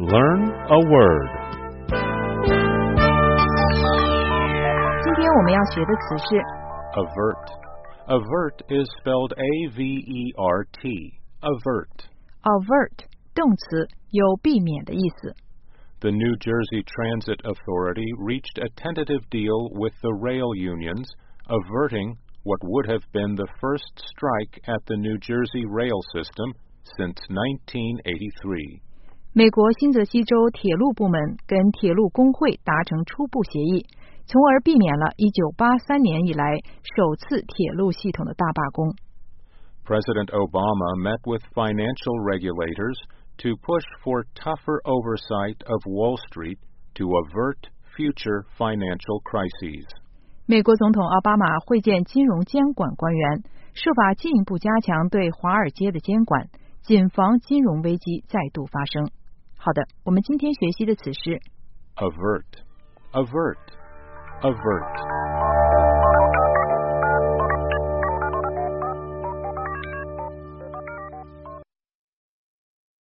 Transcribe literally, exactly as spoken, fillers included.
Learn a word. 今天我们要学的词是 Avert. Avert is spelled A V E R T. Avert. avert 动词，有避免的意思。 The New Jersey Transit Authority reached a tentative deal with the rail unions, averting what would have been the first strike at the New Jersey rail system since nineteen eighty-three. 美国新泽西州铁路部门跟铁路工会达成初步协议，从而避免了一九八三年以来首次铁路系统的大罢工。 President Obama met with financial regulators to push for tougher oversight of Wall Street to avert future financial crises. 美国总统奥巴马会见金融监管官员，设法进一步加强对华尔街的监管，谨防金融危机再度发生。好的，我们今天学习的词是 Avert. Avert. Avert.